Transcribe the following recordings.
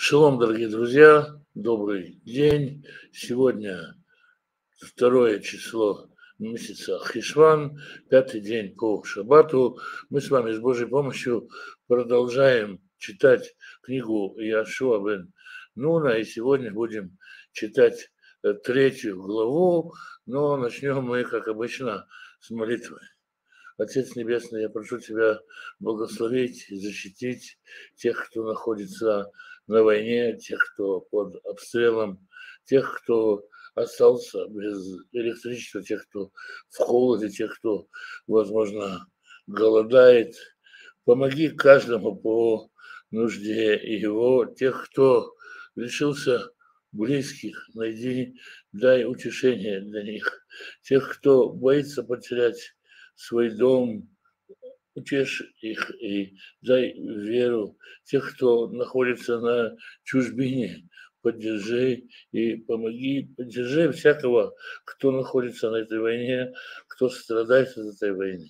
Шалом, дорогие друзья, добрый день. Сегодня второе число месяца Хишван, пятый день по Шаббату. Мы с вами с Божьей помощью продолжаем читать книгу Яшуа бен Нуна, и сегодня будем читать третью главу, но начнем мы, как обычно, с молитвы. Отец Небесный, я прошу Тебя благословить и защитить тех, кто находится на войне, тех, кто под обстрелом, тех, кто остался без электричества, тех, кто в холоде, тех, кто, возможно, голодает. Помоги каждому по нужде его, тех, кто лишился близких, найди, дай утешение для них. Тех, кто боится потерять свой дом, утешь их и дай веру. Тех, кто находится на чужбине, поддержи и помоги, поддержи всякого, кто находится на этой войне, кто страдает от этой войны.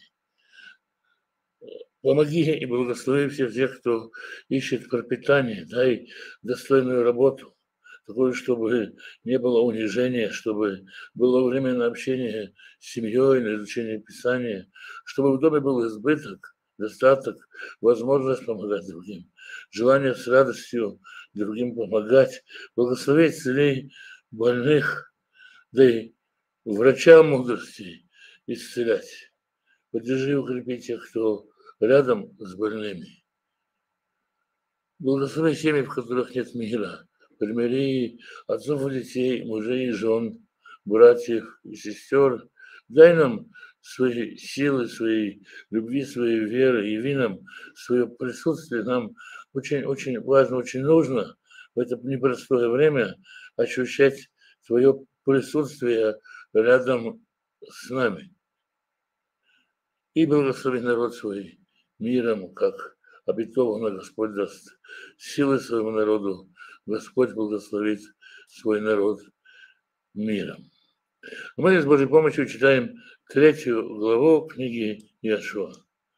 Помоги и благослови всех тех, кто ищет пропитание, дай достойную работу, такое, чтобы не было унижения, чтобы было время на общение с семьей, на изучение Писания, чтобы в доме был избыток, достаток, возможность помогать другим, желание с радостью другим помогать, благослови исцелей больных, дай врачам мудрости исцелять. Поддержи и укрепи тех, кто рядом с больными. Благослови семьи, в которых нет мира. Примири отцов и детей, мужей и жен, братьев и сестер. Дай нам свои силы, своей любви, своей веры, яви нам свое присутствие. Нам очень важно, очень нужно в это непростое время ощущать свое присутствие рядом с нами. И благослови народ свой миром, как обетовано Господь даст силы своему народу. Господь благословит свой народ миром. Мы с Божьей помощью читаем третью главу книги Яшуа.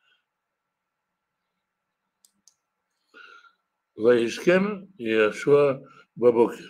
Ваишкем Яшуа бабокер.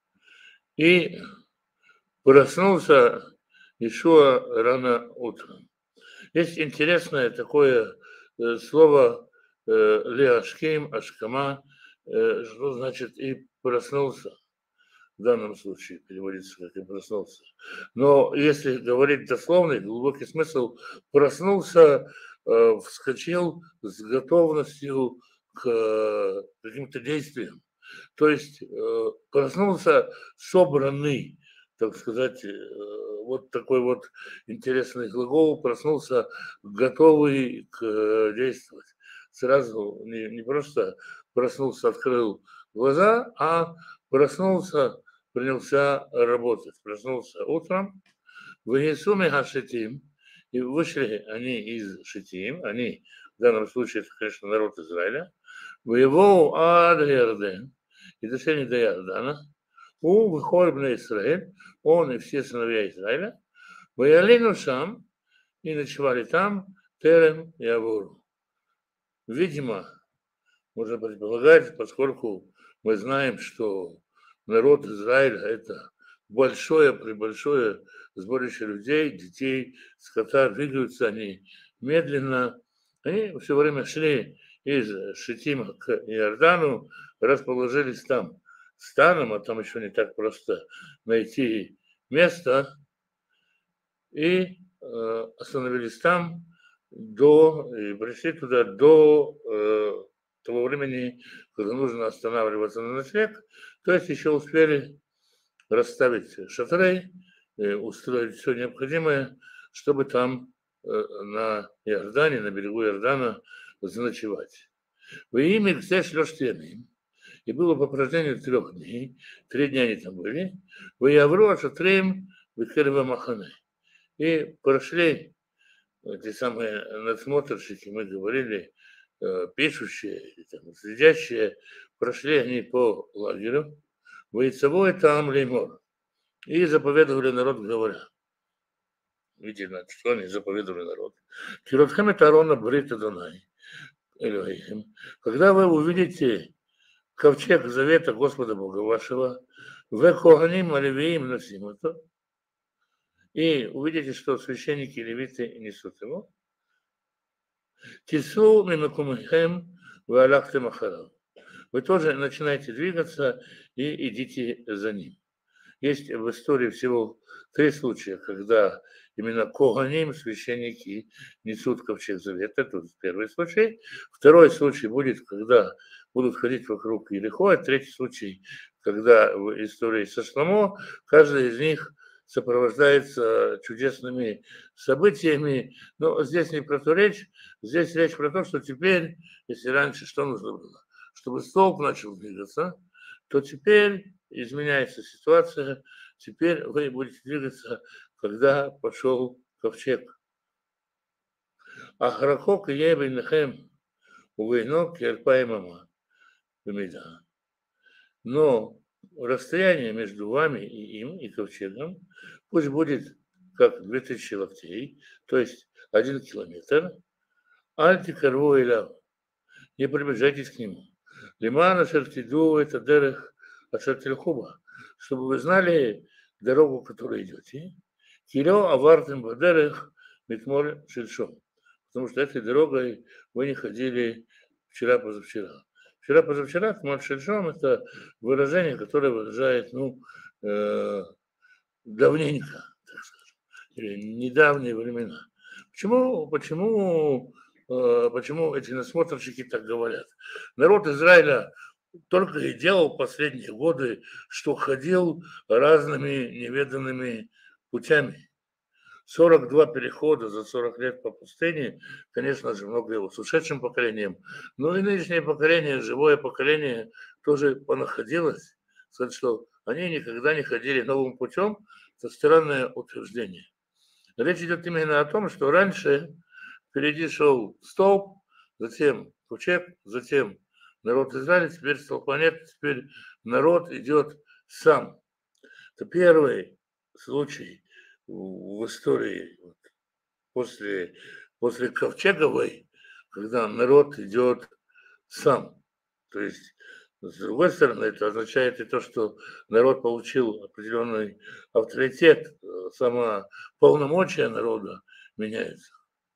И проснулся Иешуа рано утром. Есть интересное такое слово леашкем, ашкама, что значит и проснулся. В данном случае переводится как и проснулся. Но если говорить дословно, глубокий смысл, проснулся, вскочил с готовностью к каким-то действиям. То есть проснулся собранный, так сказать, вот такой вот интересный глагол, проснулся готовый к действовать. Сразу не просто проснулся, открыл глаза, а проснулся, принялся работать. Проснулся утром, в Иисуме Хашитим, и вышли они из Шитим, они, в данном случае, это, конечно, народ Израиля, в его Ад-Ярден, и дошли они до Иордана, у выходит на Израиль, он и все сыновья Израиля, воялину сам, и ночевали там, Терем и Авуру. Видимо, можно предполагать, поскольку мы знаем, что народ Израиля – это пребольшое сборище людей, детей, скота, двигаются они медленно. Они все время шли из Шитима к Иордану, расположились там станом, а там еще не так просто найти место, и остановились там и пришли туда до того времени, когда нужно останавливаться на ночлег, то есть еще успели расставить шатры, устроить все необходимое, чтобы там на Иордане, на берегу Иордана заночевать. Во имя все шлёштеми, и было по прождению 3 дней, 3 дня они там были, в Явру шатрим в Махане. И прошли эти самые надсмотрщики, мы говорили, пишущие, там, следящие, прошли они по лагерю, воицевой там леймор, и заповедовали народ, говоря. Видите, что они заповедовали народ. Киротхем это Арона Брита Донай, Элохим. Когда вы увидите ковчег завета Господа Бога вашего, в Коганим Алевиим носим это, и увидите, что священники и левиты несут его. Тису мимакумхем валахтем ахарав. Вы тоже начинаете двигаться и идите за ним. Есть в истории всего 3 случая, когда именно Коганим, священники, несут ковчег завета. Это первый случай. Второй случай будет, когда будут ходить вокруг Ерихо. Третий случай, когда в истории со Шломо каждый из них сопровождается чудесными событиями. Но здесь не про то речь. Здесь речь про то, что теперь, если раньше что нужно было? Чтобы столб начал двигаться, то теперь изменяется ситуация. Теперь вы будете двигаться, когда пошел ковчег. Ахрахок и ебейнахем увейнок ярпаймама бемида. Но расстояние между вами и им, и ковчегом, пусть будет как 2000 локтей, то есть 1 километр. Альти карву иляв. Не приближайтесь к нему. Лимана шертиду это дерех ашертильхуба, чтобы вы знали дорогу, которой идете. Киро авартем бадерех митмоль шельшом. Потому что этой дорогой вы не ходили вчера-позавчера. Вчера-позавчера, тмоль шельшом, это выражение, которое выражает, давненько, так скажем, или недавние времена. Почему эти насмотрщики так говорят? Народ Израиля только и делал последние годы, что ходил разными неведанными путями. 42 перехода за 40 лет по пустыне, конечно же, много его с ушедшим поколением. Но и нынешнее поколение, живое поколение, тоже понаходилось. Сказать, что они никогда не ходили новым путем, это странное утверждение. Речь идет именно о том, что раньше впереди шел столб, затем ковчег, затем народ Израиля, теперь столпа нет, теперь народ идет сам. Это первый случай в истории после Ковчеговой, когда народ идет сам. То есть, с другой стороны, это означает и то, что народ получил определенный авторитет, сама полномочия народа меняется.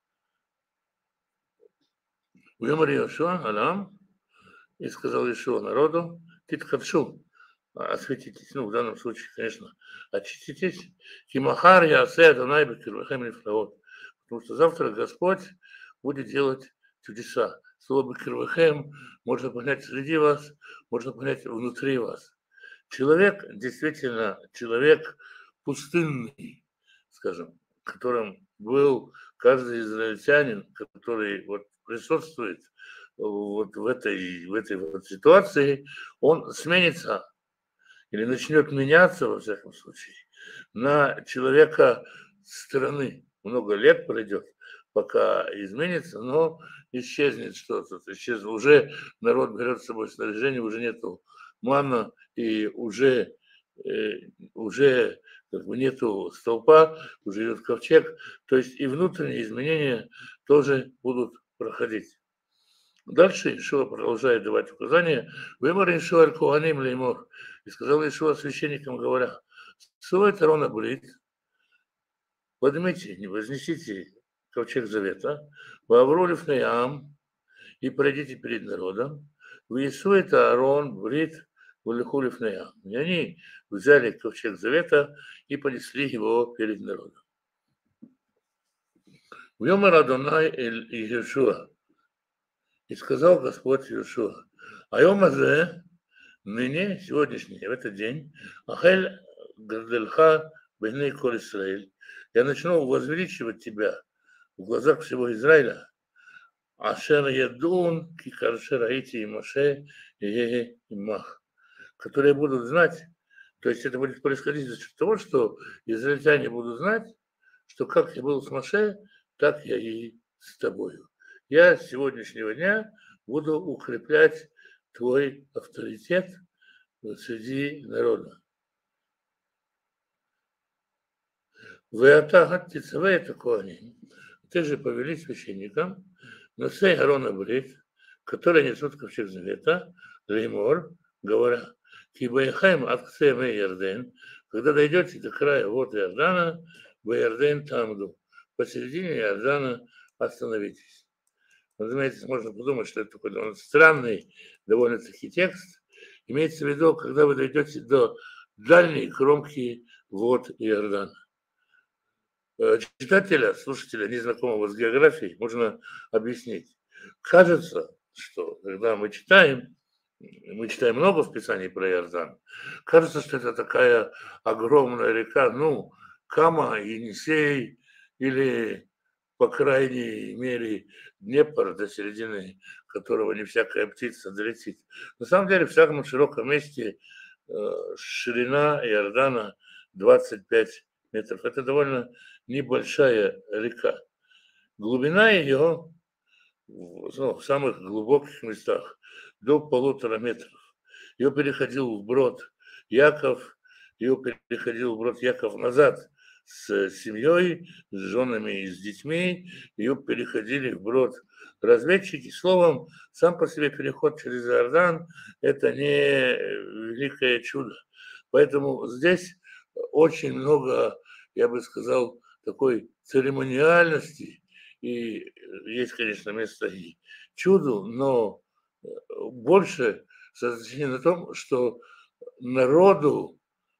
Уемар Иошуа, Алам, и сказал Иешуа народу, Титхадшу, осветитесь, в данном случае, конечно, очиститесь, Кимахар я асе Адонай бекирвахем нефлаот, потому что завтра Господь будет делать чудеса. Слово бекирвахем можно понять среди вас, можно понять внутри вас. Человек, действительно, человек пустынный, скажем, которым был каждый израильтянин, который присутствует в этой ситуации, он сменится или начнет меняться, во всяком случае, на человека страны. Много лет пройдет, пока изменится, но исчезнет что-то. Уже народ берет с собой снаряжение, уже нету манна, и уже нету столпа, уже идет ковчег. То есть и внутренние изменения тоже будут проходить. Дальше Ишуа продолжает давать указания. Вымор Ишуа аль-Куаним леймор. И сказал Ишуа священникам, говоря, свой тарона брит, поднимите, не вознесите ковчег завета, вавролив наям, и пройдите перед народом. В Иису это Аарон брит валихулив наям. И они взяли ковчег завета и понесли его перед народом. В Йомар Адонай эль Иешуа. И сказал Господь Иешуа, Айомазе, ныне, сегодняшний, в этот день, Ахель Гадельха Бейней Коль Исраэль, я начну возвеличивать тебя в глазах всего Израиля, Ашер Ядун, Кикаршер Аити и Моше, и Мах, которые будут знать, то есть это будет происходить за счет того, что израильтяне будут знать, что как я был с Моше, так я и с тобою. Я с сегодняшнего дня буду укреплять твой авторитет среди народа. Ты же повели священникам, Носе Аарона Брит, которые несут ковчег завета, леймор, говоря, кибайхайм акцеме Ярден, когда дойдете до края вот Иордана, Ярден тамду, посередине Иордана остановитесь. Разумеется, можно подумать, что это такой довольно странный, довольно-таки текст. Имеется в виду, когда вы дойдете до дальней кромки вод Иордана. Читателя, слушателя, незнакомого с географией, можно объяснить. Кажется, что когда мы читаем много в Писании про Иордан, кажется, что это такая огромная река, ну, Кама, Енисей или, по крайней мере, Днепр, до середины которого не всякая птица долетит. На самом деле, в самом широком месте ширина Иордана 25 метров. Это довольно небольшая река. Глубина ее в самых глубоких местах до 1,5 метров. Ее переходил вброд Яков, назад с семьей, с женами и с детьми, ее переходили вброд разведчики. Словом, сам по себе переход через Иордан – это не великое чудо. Поэтому здесь очень много, я бы сказал, такой церемониальности, и есть, конечно, место и чуду, но больше сосредоточение на том, что народу,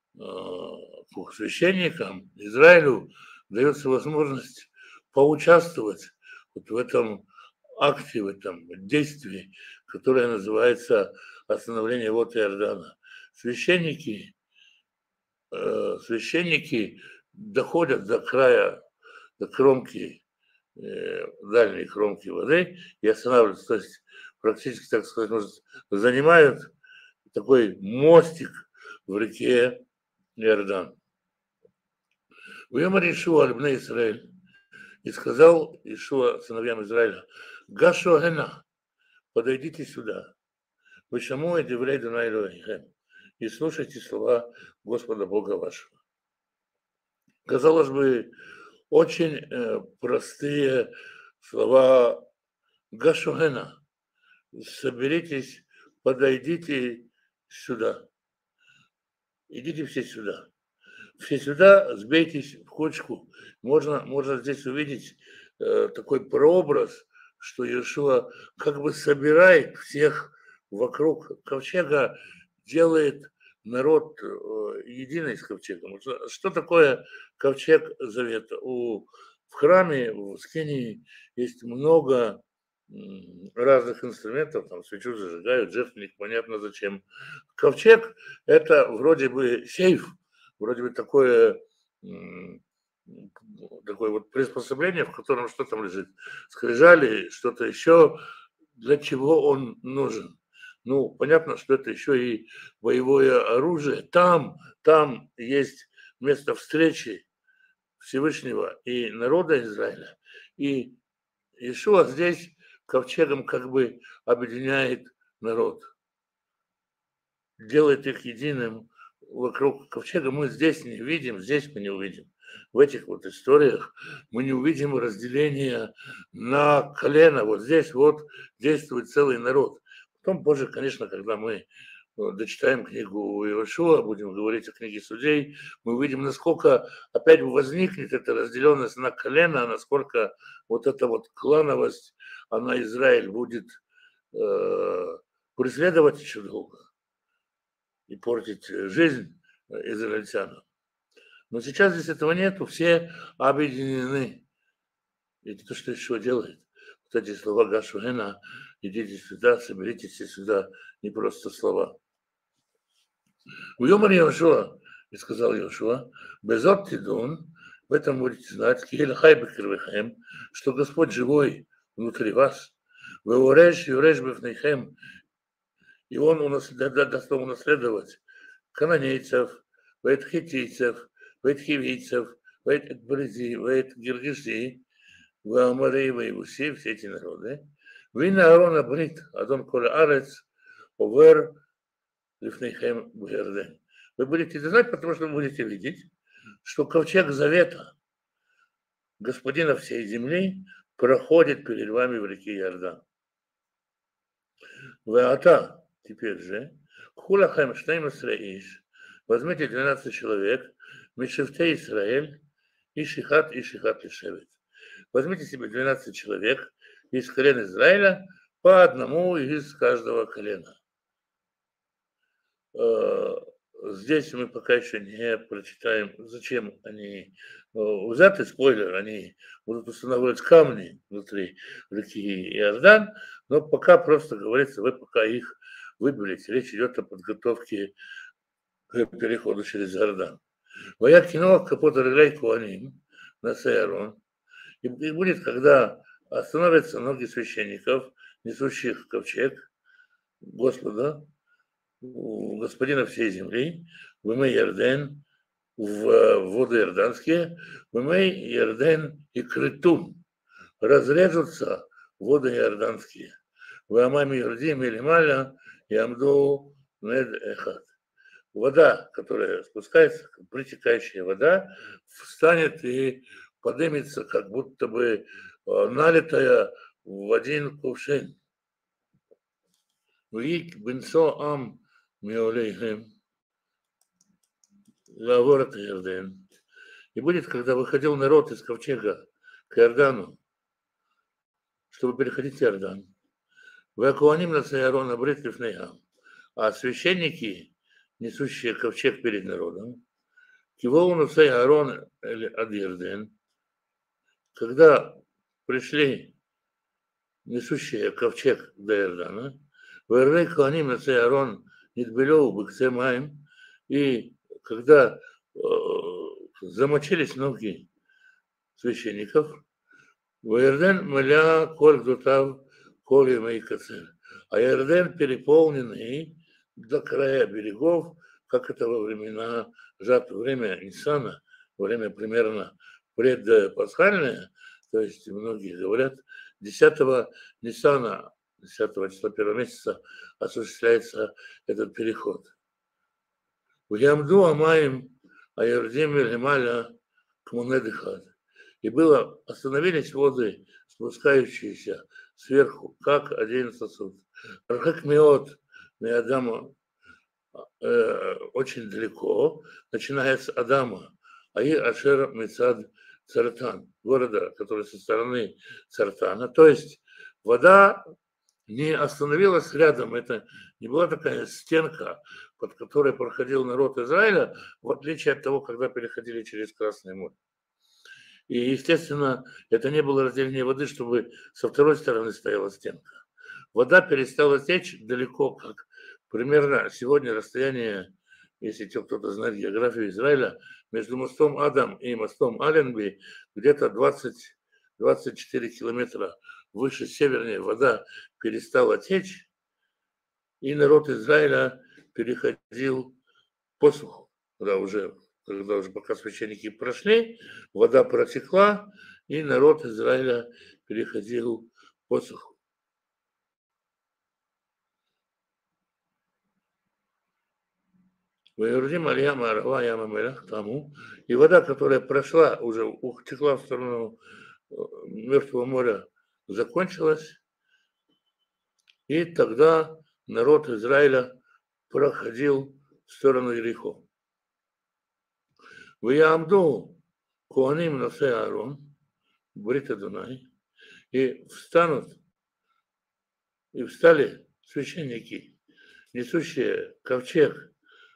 священникам, Израилю дается возможность поучаствовать вот в этом акте, в этом действии, которое называется остановление вод Иордана. Священники доходят до края, до кромки, дальней кромки воды и останавливаются. То есть практически, так сказать, занимают такой мостик в реке Иордан. Уемар Ишуа аль-бней Исраэль, и сказал Ишуа сыновьям Израиля: Гашо гена, подойдите сюда, вы шаму и деврей Дунай Элохейхем, и слушайте слова Господа Бога вашего. Казалось бы, очень простые слова Гашугена. Соберитесь, подойдите сюда. Идите все сюда. Все сюда, сбейтесь в кучку. Можно здесь увидеть такой прообраз, что Иешуа как бы собирает всех вокруг ковчега, делает народ единый с ковчегом. Что такое ковчег завета? В храме, в Скинии есть много разных инструментов, там свечу зажигают, жертвенник, понятно зачем. Ковчег – это вроде бы сейф, вроде бы такое вот приспособление, в котором что там лежит, скрижали, что-то еще, для чего он нужен. Ну, понятно, что это еще и боевое оружие. Там есть место встречи Всевышнего и народа Израиля. И Иешуа здесь ковчегом как бы объединяет народ, делает их единым вокруг ковчега. Мы здесь не видим, здесь мы не увидим. В этих вот историях мы не увидим разделения на колено. Вот здесь вот действует целый народ. Потом позже, конечно, когда мы дочитаем книгу Иошуа, будем говорить о книге судей, мы увидим, насколько опять возникнет эта разделенность на колено, насколько вот эта вот клановость, она Израиль будет преследовать еще долго и портить жизнь израильтянам. Но сейчас здесь этого нету, все объединены. И это то, что еще делает. Вот эти слова Гашуэна, идите сюда, соберитесь сюда, не просто слова. Уемар Иошуа, и сказал Иошуа, безот тидун, в этом будете знать, киэльхай бекервехем, что Господь живой внутри вас, вы уреш бефнейхем, и Он даст вам унаследовать кананейцев, хиттийцев, хивийцев, гиргиши, Амарей, Иуси, все эти народы. Вы на Аарона брит, Адон Коля Арец, Овер, Лифнейхем, Герден. Вы будете знать, потому что вы будете видеть, что ковчег завета Господина всей земли проходит перед вами в реке Иордан. Веата, теперь же, Хулахем Штейм Исраиш, возьмите 12 человек, Мишевте Исраэль, и Шихат Лишевет. Возьмите себе 12 человек из колена Израиля, по одному из каждого колена. Здесь мы пока еще не прочитаем, зачем они взяты, спойлер, они будут устанавливать камни внутри реки Иордан, но пока просто говорится, вы пока их выберете. Речь идет о подготовке к переходу через Иордан. Вояк кино капота реглей куаним на Сеарон. И будет, когда остановятся ноги священников, несущих ковчег Господа, господина всей земли, Вымей Ярден, в воды иорданские, Вымей Ярден и Критун, разрежутся воды иорданские. Вамами Ярдим или Маля, Ямду Нед Эхат. Вода, которая спускается, притекающая вода, встанет и поднимется, как будто бы налитая в один кувшин. Вик бенцо ам миолейхем лаворот Иордан. И будет, когда выходил народ из ковчега к Иордану, чтобы переходить Иордан. Вакуаним на Сеарона брит лифнеям. А священники, несущие ковчег перед народом, Кивоуну Сеарон ад Иордан, когда пришли несущие ковчег до Иордана, Вэрвей Куаним на Сеарон Нидбелёу Бэксемаем, и когда замочились ноги священников, в Иордан маля коль дутав коли мои кацер. А Иордан переполненный до края берегов, как это во времена жатвы, время Ниссана, время примерно предпасхальное, то есть многие говорят, 10 Ниссана, 10 числа 1 месяца осуществляется этот переход. В Ямду Амаим Айордим Лемаля Кмунедыхад. И остановились воды, спускающиеся сверху, как один сосуд. Рахак Меот Меадама очень далеко, начиная с Адама, Аи Ашер Мецад Цартан, города, который со стороны Цартана. То есть вода не остановилась рядом, это не была такая стенка, под которой проходил народ Израиля, в отличие от того, когда переходили через Красное море. И, естественно, это не было разделение воды, чтобы со второй стороны стояла стенка. Вода перестала течь далеко, как примерно сегодня расстояние, если кто-то знает географию Израиля, между мостом Адам и мостом Аленби где-то 20-24 километра выше, севернее вода перестала течь, и народ Израиля переходил посуху, когда уже пока священники прошли, вода протекла, и народ Израиля переходил посуху. И вода, которая прошла, уже утекла в сторону Мертвого моря, закончилась, и тогда народ Израиля проходил в сторону Иерихо. В Ямду Куаним Насе Аарон, Брит Адонай, и встали священники, несущие ковчег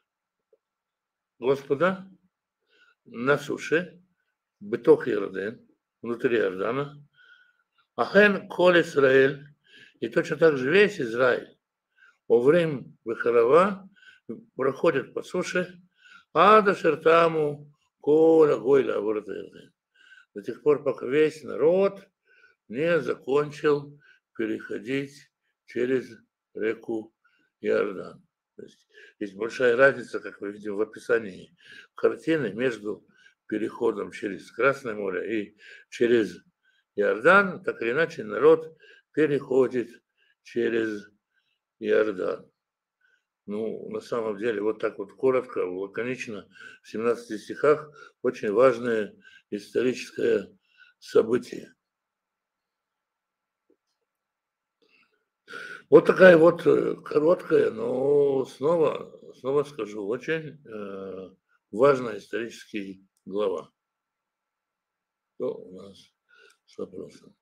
Господа на суше, Бетох Иордан, внутри Иордана, Ахен Кол Исраэль, и точно так же весь Израиль, Оврим Бехарава, проходит по суше, Ада Шертаму Коля Гойля Аворот Иордан. До тех пор, пока весь народ не закончил переходить через реку Иордан. То есть большая разница, как мы видим в описании картины, между переходом через Красное море и через Иордан. Так или иначе, народ переходит через Иордан. Ну, на самом деле, вот так вот коротко, лаконично, в 17 стихах очень важное историческое событие. Вот такая вот короткая, но снова скажу, очень важная историческая глава. Что у нас с вопросом?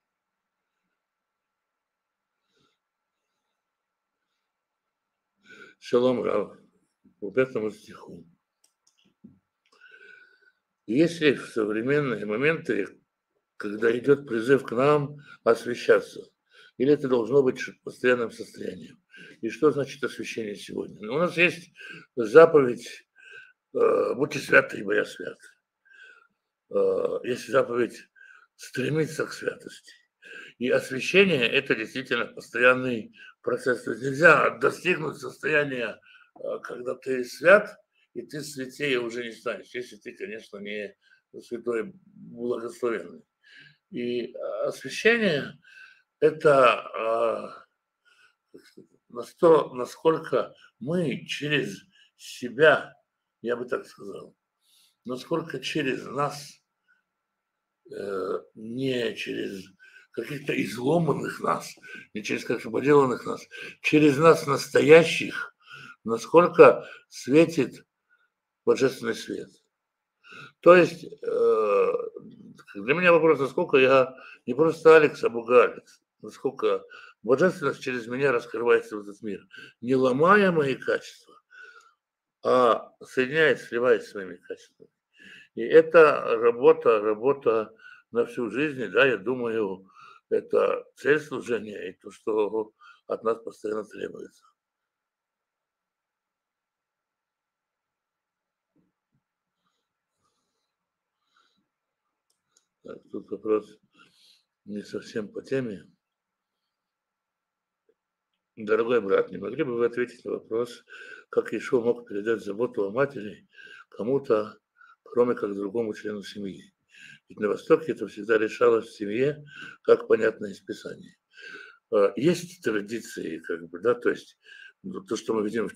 Шалом Рав, по 5 стиху. Если в современные моменты, когда идет призыв к нам освещаться, или это должно быть постоянным состоянием? И что значит освящение сегодня? У нас есть заповедь «Будьте святы, ибо я свят». Есть заповедь «Стремиться к святости». И освящение – это действительно постоянный процесс. То есть нельзя достигнуть состояния, когда ты свят, и ты святее уже не станешь, если ты, конечно, не святой благословенный. И освящение – это насколько мы через себя, я бы так сказал, насколько через нас, не через каких-то изломанных нас, не через как-то поделанных нас, через нас настоящих, насколько светит божественный свет. То есть для меня вопрос, насколько я не просто Алекс, а Бога Алекс, насколько божественность через меня раскрывается в этот мир, не ломая мои качества, а соединяясь, сливаясь своими качествами. И это работа на всю жизнь, да, я думаю, это цель служения и то, что от нас постоянно требуется. Так, тут вопрос не совсем по теме. Дорогой брат, не могли бы вы ответить на вопрос, как Ишуа мог передать заботу о матери кому-то, кроме как другому члену семьи? Ведь на Востоке это всегда решалось в семье, как понятно из Писания. Есть традиции, как бы, да, то есть то, что мы видим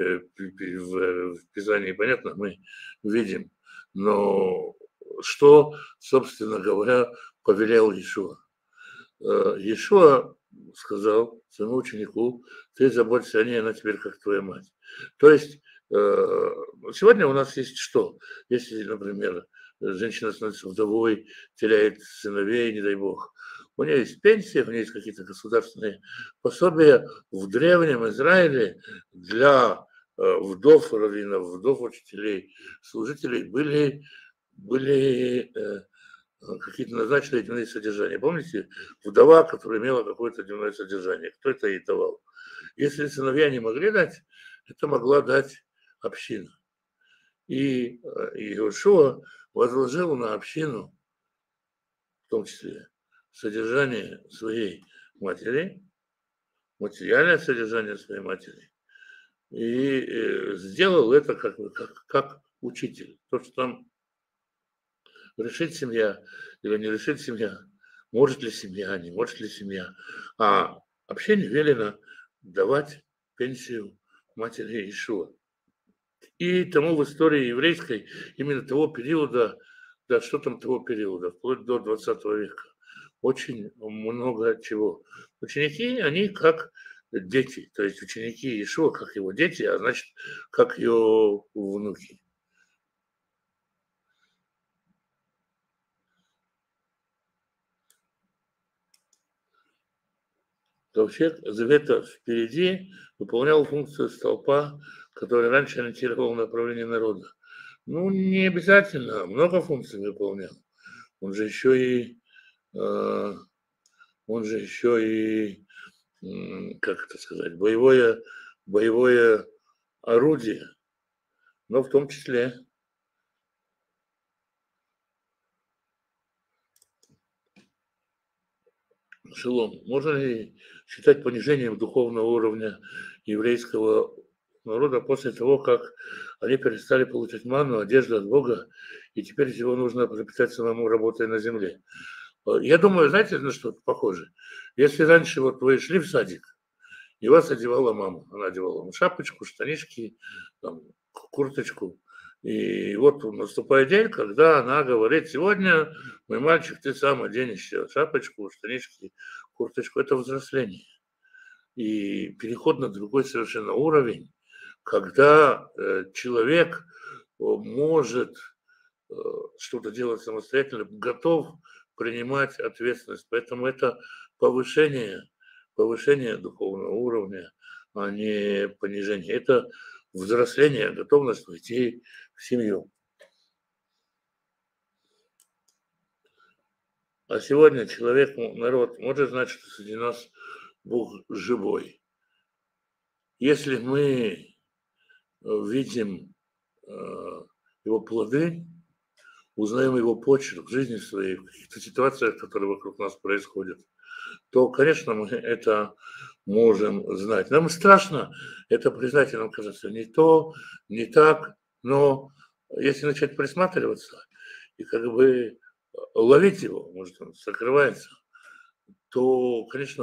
в Писании, понятно, мы видим, но что, собственно говоря, повелел Иешуа? Иешуа сказал своему ученику: ты заботься о ней, она теперь как твоя мать. То есть сегодня у нас есть что? Если, например, женщина становится вдовой, теряет сыновей, не дай бог, у нее есть пенсия, у нее есть какие-то государственные пособия. В древнем Израиле для вдов раввинов, вдов учителей, служителей были какие-то назначенные дневные содержания. Помните, вдова, которая имела какое-то дневное содержание, кто это ей давал? Если сыновья не могли дать, это могла дать община. И Иешуа возложил на общину, в том числе, содержание своей матери, материальное содержание своей матери, и сделал это как учитель. То, что там решит семья или не решит семья, может ли семья, не может ли семья. А общине велено давать пенсию матери Иешуа. И тому в истории еврейской, именно того периода, да что там того периода, вплоть до 20 века, очень много чего. Ученики, они как дети, то есть ученики Иешуа, как его дети, а значит, как его внуки. Ковчег Завета впереди выполнял функцию столпа, который раньше ориентировал направление народа. Ну, не обязательно, много функций выполнял. Он же еще и, э, он же еще и, как это сказать, боевое орудие, но в том числе. Шелом, можно ли считать понижением духовного уровня еврейского народа после того, как они перестали получать ману, одежду от Бога, и теперь его нужно пропитать самому, работая на земле? Я думаю, знаете, на что это похоже? Если раньше вот вы шли в садик, и вас одевала мама. Она одевала вам шапочку, штанишки, там, курточку. И вот наступает день, когда она говорит: сегодня, мой мальчик, ты сам оденешь шапочку, штанишки, курточку. Это взросление. и переход на другой совершенно уровень, когда человек может что-то делать самостоятельно, готов принимать ответственность. Поэтому это повышение духовного уровня, а не понижение. Это взросление, готовность войти в семью. А сегодня человек, народ, может знать, что среди нас Бог живой. Если мы видим его плоды, узнаем его почерк в жизни своей, в каких-то ситуациях, которые вокруг нас происходят, то, конечно, мы это можем знать. Нам страшно это признать, и нам кажется, не то, не так, но если начать присматриваться и как бы ловить его, может, он сокрывается, то, конечно,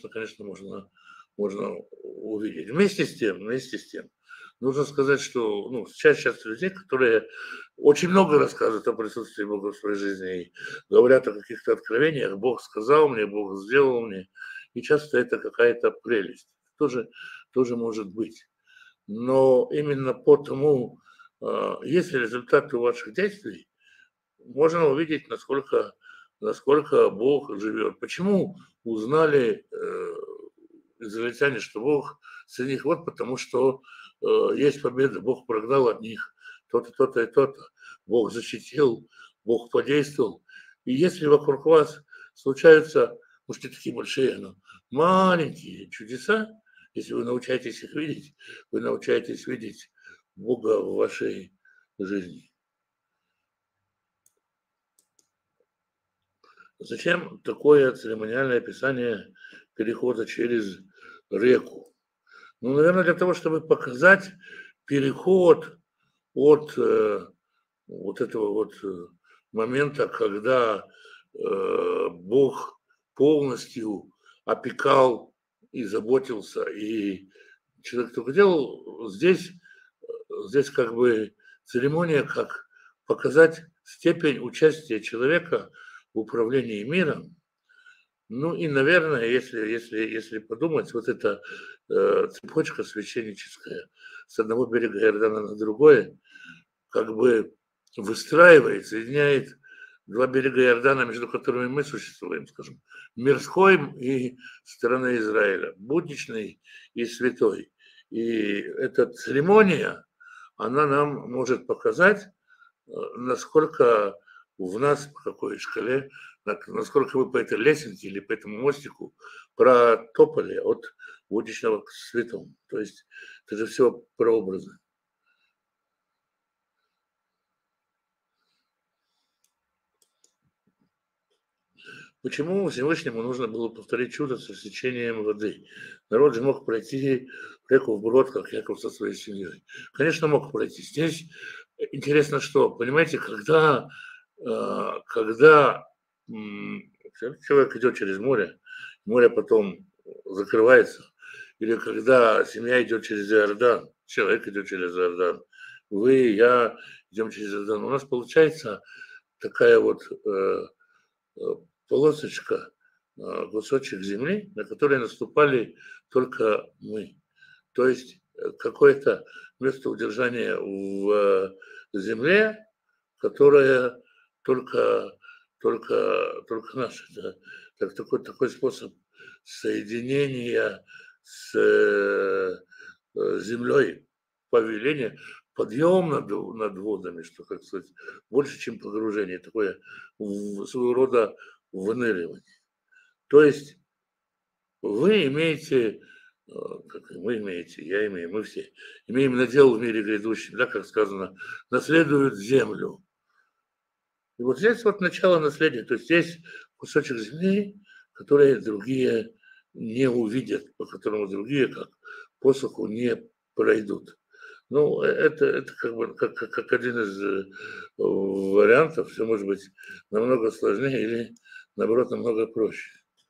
можно увидеть. Вместе с тем, нужно сказать, что сейчас людей, которые очень много рассказывают о присутствии Бога в своей жизни и говорят о каких-то откровениях. Бог сказал мне, Бог сделал мне. И часто это какая-то прелесть. Тоже может быть. Но именно потому, если результаты ваших действий, можно увидеть, насколько Бог живет. Почему узнали израильтяне, что Бог среди них? Вот потому что есть победа, Бог прогнал от них то-то, то-то и то-то. Бог защитил, Бог подействовал. И если вокруг вас случаются, может, не такие большие, но маленькие чудеса, если вы научаетесь их видеть, вы научаетесь видеть Бога в вашей жизни. Зачем такое церемониальное описание перехода через реку? Наверное, для того, чтобы показать переход от вот этого вот момента, когда Бог полностью опекал и заботился, и человек только делал, здесь как бы церемония, как показать степень участия человека в управлении миром. И, наверное, если подумать, вот эта цепочка священническая с одного берега Иордана на другой, как бы выстраивает, соединяет два берега Иордана, между которыми мы существуем, скажем, мирской и сторона Израиля, будничный и святой. И эта церемония, она нам может показать, насколько в нас, по какой шкале, насколько вы по этой лесенке или по этому мостику протопали от будничного к святому. То есть это же все прообразы. Почему Всевышнему нужно было повторить чудо с рассечением воды? Народ же мог пройти реку вброд, как Яков со своей семьей. Конечно, мог пройти. Здесь интересно что, понимаете, когда человек идет через море потом закрывается, или когда семья идет через Иордан, человек идет через Иордан, вы, я идем через Иордан, у нас получается такая вот полосочка, кусочек земли, на который наступали только мы. То есть какое-то место удержания в земле, которое только наше. Да? Такой способ соединения с землей, повеления, подъем над водами, что, как сказать, больше, чем погружение, такое своего рода выныривание. То есть вы имеете, вы имеете, я имею, мы все имеем надел в мире грядущем, да, как сказано, наследуют землю. И вот здесь вот начало наследия, то есть здесь кусочек земли, который другие не увидят, по которому другие, как посуху, не пройдут. Это как бы как один из вариантов, все может быть намного сложнее или, наоборот, намного проще.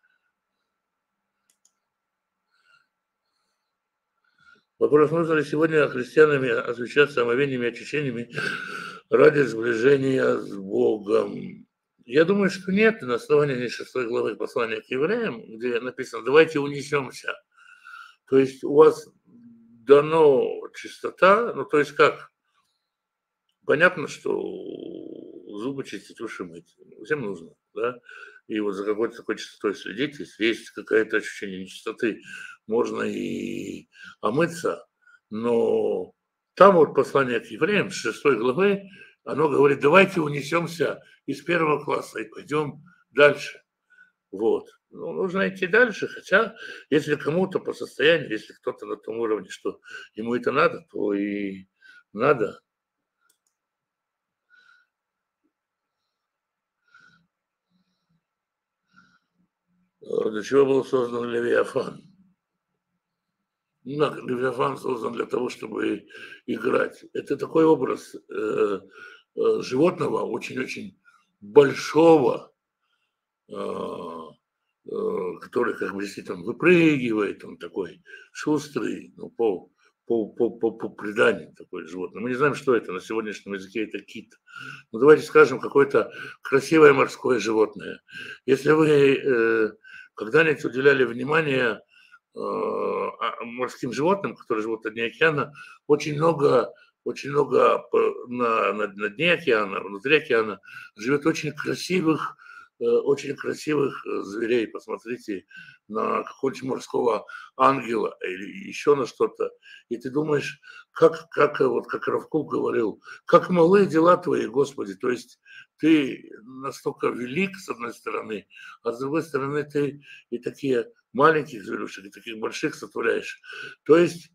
Вопрос, нужно ли сегодня христианами освящаться омовениями и очищениями ради сближения с Богом? Я думаю, что нет. На основании 6 главы послания к евреям, где написано, давайте унесемся То есть у вас дано чистота, ну то есть как? Понятно, что зубы чистить, уши мыть. Всем нужно, да? И вот за какой-то такой чистотой следить, если есть какое-то ощущение нечистоты, можно и омыться, но там вот послание к евреям с 6 главы, оно говорит, давайте унесемся из 1 класса и пойдем дальше. Вот. Ну, нужно идти дальше, хотя если кому-то по состоянию, если кто-то на том уровне, что ему это надо, то и надо. Для чего был создан Левиафан? Ну, Левиафан создан для того, чтобы играть. Это такой образ животного, очень-очень большого, э, который как бы действительно выпрыгивает, он такой шустрый, ну, по преданию такое животное. Мы не знаем, что это, на сегодняшнем языке это кит. Ну, давайте скажем, какое-то красивое морское животное. Если вы когда-нибудь уделяли внимание морским животным, которые живут на дне океана, очень много на дне океана, внутри океана живет очень красивых зверей. Посмотрите на какого-нибудь морского ангела или еще на что-то. И ты думаешь, вот как Равкук говорил, как малы дела твои, Господи. То есть ты настолько велик, с одной стороны, а с другой стороны ты и такие маленьких зверюшек, и таких больших сотворяешь. То есть,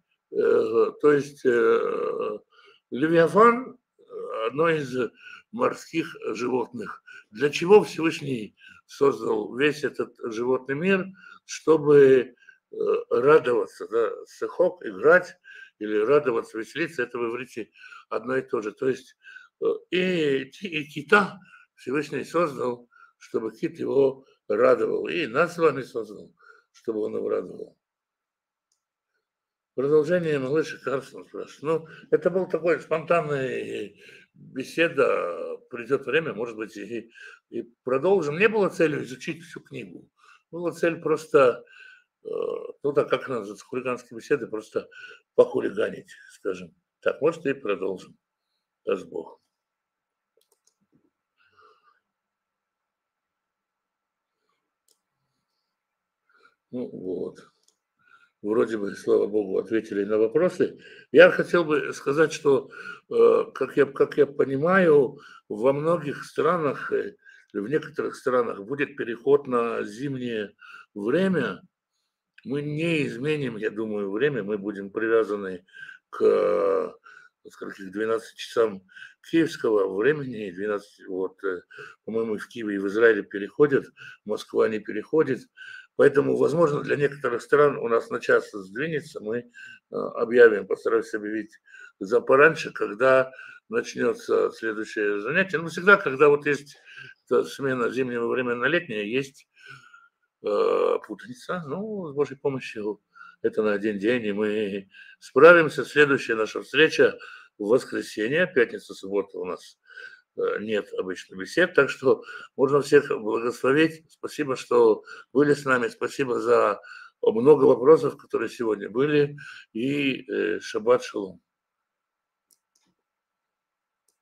Левиафан одно из морских животных. Для чего Всевышний создал весь этот животный мир? Чтобы радоваться, да, сехок, играть или радоваться, веселиться, это в иврите одно и то же. То есть и кита Всевышний создал, чтобы кит его радовал. И нас с вами создал, чтобы он его радовал. Продолжение малыша Карсон спрашивает. Ну, это был такой спонтанный беседа. Придет время, может быть, и продолжим. Не было целью изучить всю книгу. Была цель просто, ну так как она называется, хулиганские беседы, просто похулиганить, скажем. Так, может, и продолжим. Даст Бог. Ну вот. Вроде бы, слава богу, ответили на вопросы. Я хотел бы сказать, что, как я понимаю, во многих странах, в некоторых странах будет переход на зимнее время. Мы не изменим, я думаю, время, мы будем привязаны к скольких 12 часам киевского времени, 12, вот, по-моему, в Киеве и в Израиле переходят, Москва не переходит, поэтому, возможно, для некоторых стран у нас на час сдвинется, мы объявим, постараемся объявить за пораньше, когда начнется следующее занятие. Но всегда, когда вот есть смена зимнего времени на летнее, есть путаница. Ну, с Божьей помощью это на один день, и мы справимся. Следующая наша встреча в воскресенье, пятница, суббота у нас нет обычных бесед, так что можно всех благословить. Спасибо, что были с нами, спасибо за много вопросов, которые сегодня были, и шаббат шалом.